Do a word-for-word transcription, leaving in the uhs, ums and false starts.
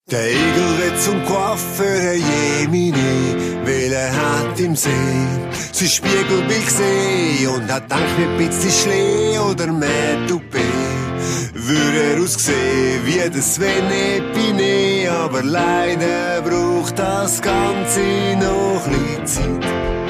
Der Igel wird zum Coiffeur, Jemini, weil er hat im See sein Spiegelbild gesehen und hat gedacht, mit bisschen Schlee oder mehr Toupet würde er aussehen wie der Sven Epine, aber leider braucht das Ganze noch ein bisschen Zeit.